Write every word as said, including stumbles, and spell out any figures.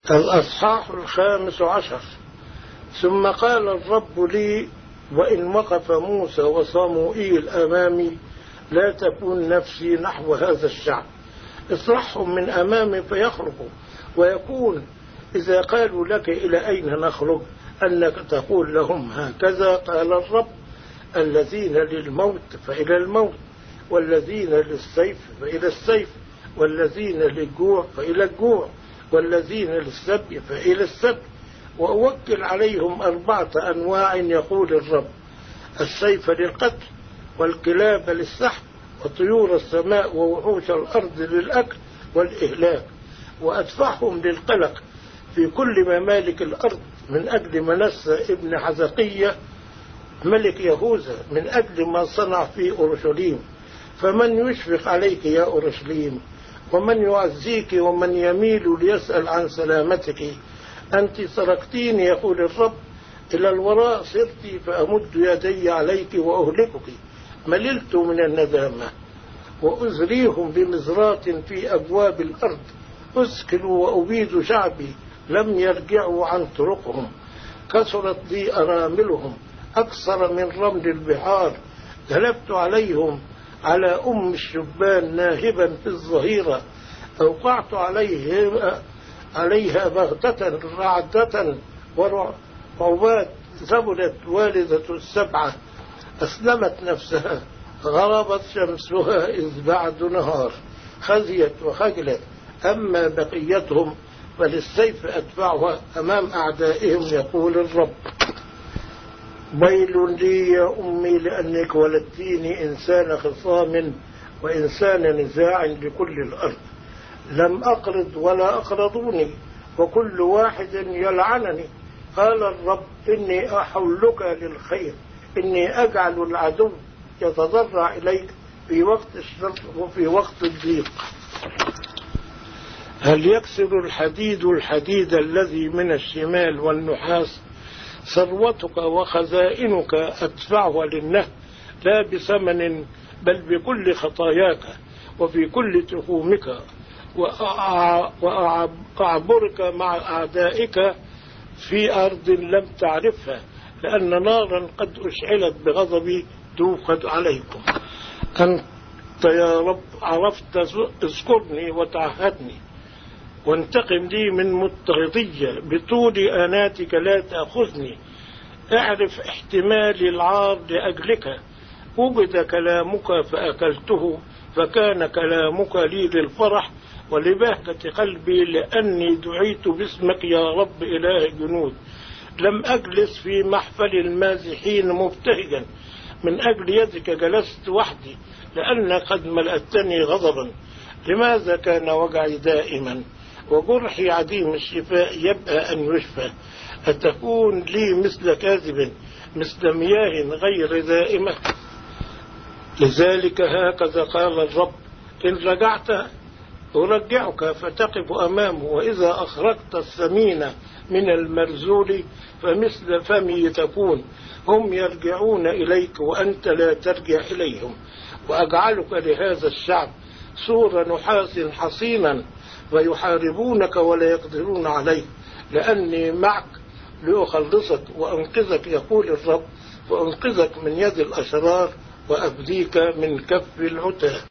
الأصحاح الخامس عشر. ثم قال الرب لي: وإن وقف موسى وصموئيل أمامي لا تكون نفسي نحو هذا الشعب، اطرحهم من أمامي فيخرجوا. ويكون إذا قالوا لك إلى أين نخرج أنك تقول لهم: هكذا قال الرب، الذين للموت فإلى الموت، والذين للسيف فإلى السيف، والذين للجوع فإلى الجوع، والذين للسبي فإلى السبي. وأوكل عليهم أربعة أنواع يقول الرب: السيف للقتل، والكلاب للسحب، وطيور السماء ووحوش الأرض للأكل والإهلاك. وأدفعهم للقلق في كل ممالك الأرض من أجل منسى ابن حزقية ملك يهوذا، من أجل ما صنع في أورشليم. فمن يشفق عليك يا أورشليم؟ ومن يعزيك ومن يميل ليسأل عن سلامتك؟ أنت تركتيني يقول الرب، إلى الوراء صرت فأمد يدي عليك وأهلكك. مللت من الندامة وأزريهم بمزرات في أبواب الأرض. أسكن وأبيد شعبي لم يرجعوا عن طرقهم. كثرت لي أراملهم أكثر من رمل البحار. غلبت عليهم على أم الشبان ناهبا في الظهيرة. أوقعت عليه عليها بغتة رعدة ورعبات. ذبلت والدة السبعة أسلمت نفسها. غربت شمسها إذ بعد نهار. خزيت وخجلت. أما بقيتهم فللسيف أدفعها أمام أعدائهم يقول الرب. ويل لي يا أمي لأنك ولدتيني إنسان خصام وإنسان نزاع لكل الأرض. لم أقرض ولا أقرضوني، وكل واحد يلعنني. قال الرب: إني أحولك للخير، إني أجعل العدو يتضرع إليك في وقت الشر وفي وقت الضيق. هل يكسر الحديد الحديد الذي من الشمال والنحاس؟ ثروتك وخزائنك أدفعها للنهب، لا بثمن بل بكل خطاياك وفي كل تخومك. وأعبرك مع أعدائك في أرض لم تعرفها، لأن نارا قد أشعلت بغضبي توقد عليكم. أنت يا رب عرفت، اذكرني وتعهدني، وانتقم لي من مضطهدية. بطول آناتك لا تأخذني. اعرف احتمالي العار لأجلك. وجد كلامك فأكلته، فكان كلامك لي للفرح ولبهجة قلبي، لأني دعيت باسمك يا رب إله الجنود. لم أجلس في محفل المازحين مبتهجا، من أجل يدك جلست وحدي، لأنك قد ملأتني غضبا. لماذا كان وجعي دائما وجرحي عديم الشفاء يبقى أن يشفى؟ أتكون لي مثل كاذب، مثل مياه غير دائمة؟ لذلك هكذا قال الرب: إن رجعت أرجعك فتقف أمامه، وإذا أخرجت الثمين من المرزول فمثل فمي تكون. هم يرجعون إليك وأنت لا ترجع إليهم. وأجعلك لهذا الشعب سور نحاس حصينا، ويحاربونك ولا يقدرون عليك، لأني معك لأخلصك وأنقذك يقول الرب، وأنقذك من يد الأشرار وأبديك من كف العتاة.